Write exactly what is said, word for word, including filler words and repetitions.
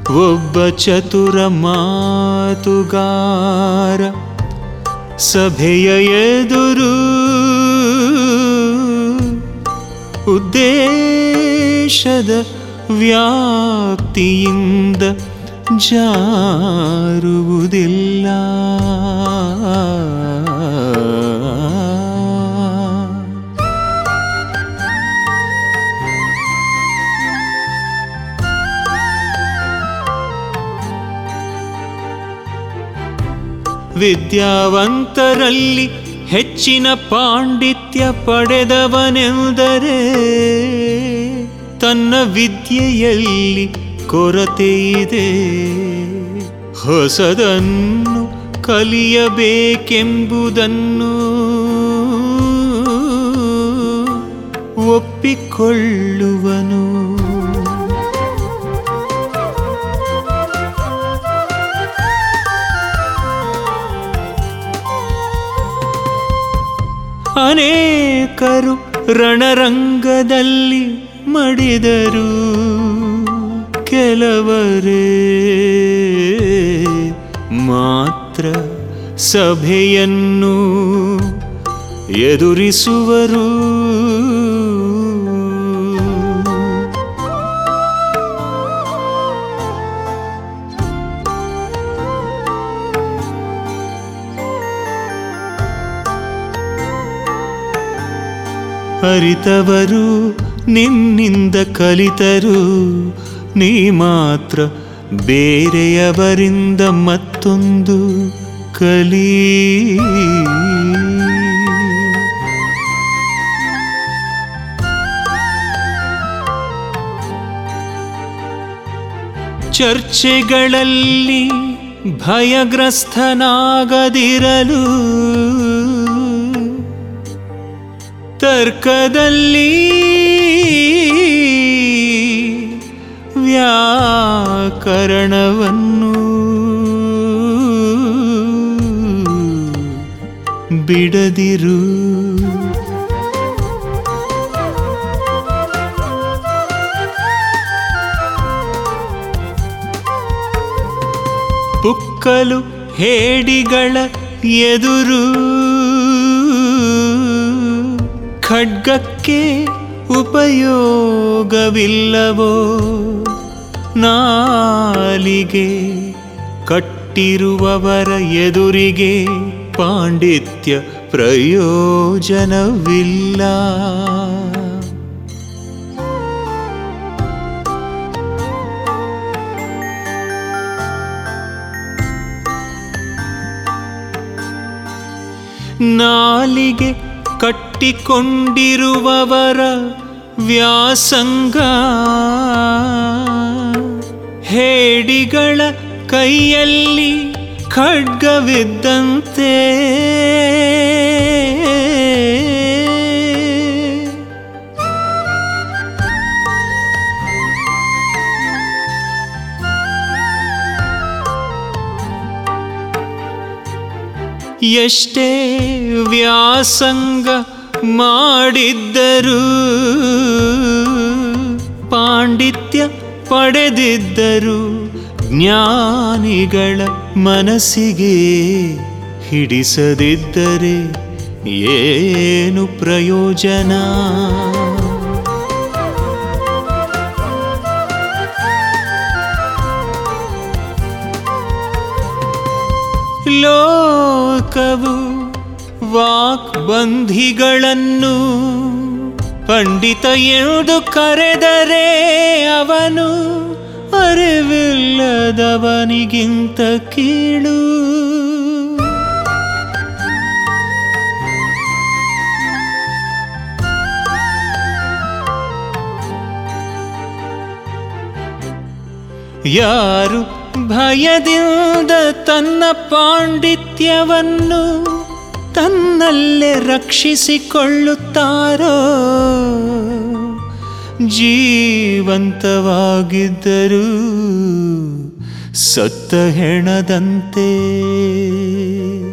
ಒಬ್ಬ ಚತುರ ಮಾತುಗಾರ ಸಭೆಯ ಎದುರು ಉದ್ದೇಶದ ವ್ಯಾಪ್ತಿಯಿಂದ ಜಾರುವುದಿಲ್ಲ. ವಿದ್ಯಾವಂತರಲ್ಲಿ ಹೆಚ್ಚಿನ ಪಾಂಡಿತ್ಯ ಪಡೆದವನೆಂದರೆ ತನ್ನ ವಿದ್ಯೆಯಲ್ಲಿ ಕೊರತೆ ಇದೆ. ಹೊಸದನ್ನು ಕಲಿಯಬೇಕೆಂಬುದನ್ನು ಒಪ್ಪಿಕೊಳ್ಳುವನು. ಅನೇಕರು ರಣರಂಗದಲ್ಲಿ ಮಡಿದರು, ಕೆಲವರೇ ಮಾತ್ರ ಸಭೆಯನ್ನು ಎದುರಿಸುವರು. ಅರಿತವರು ನಿನ್ನಿಂದ ಕಲಿತರು, ನೀ ಮಾತ್ರ ಬೇರೆಯವರಿಂದ ಮತ್ತೊಂದು ಕಲಿ. ಚರ್ಚೆಗಳಲ್ಲಿ ಭಯಗ್ರಸ್ತನಾಗದಿರಲು, ತರ್ಕದಲ್ಲಿ ವ್ಯಾಕರಣವನ್ನು ಬಿಡದಿರು. ಪುಕ್ಕಲು ಹೇಡಿಗಳ ಎದುರು ಖಡ್ಗಕ್ಕೆ ಉಪಯೋಗವಿಲ್ಲವೋ, ನಾಲಿಗೆ ಕಟ್ಟಿರುವವರ ಎದುರಿಗೆ ಪಾಂಡಿತ್ಯ ಪ್ರಯೋಜನವಿಲ್ಲ. ನಾಲಿಗೆ ಕಟ್ಟಿಕೊಂಡಿರುವವರ ವ್ಯಾಸಂಗ ಹೇಡಿಗಳ ಕೈಯಲ್ಲಿ ಖಡ್ಗವಿದ್ದಂತೆ. ಎಷ್ಟೇ ವ್ಯಾಸಂಗ ಮಾಡಿದ್ದರೂ, ಪಾಂಡಿತ್ಯ ಪಡೆದಿದ್ದರೂ, ಜ್ಞಾನಿಗಳ ಮನಸ್ಸಿಗೆ ಹಿಡಿಸದಿದ್ದರೆ ಏನು ಪ್ರಯೋಜನ? ಲೋಕವು ವಾಕ್ಬಂಧಿಗಳನ್ನು ಪಂಡಿತ ಎಂದು ಕರೆದರೆ ಅವನು ಅರಿವಿಲ್ಲದವನಿಗಿಂತ ಕೀಳು. ಯಾರು ಭಯದಿಂದ ತನ್ನ ಪಾಂಡಿತ್ಯವನ್ನು ತನ್ನಲ್ಲೇ ರಕ್ಷಿಸಿಕೊಳ್ಳುತ್ತಾರೋ, ಜೀವಂತವಾಗಿದ್ದರೂ ಸತ್ತ ಹೆಣದಂತೆ.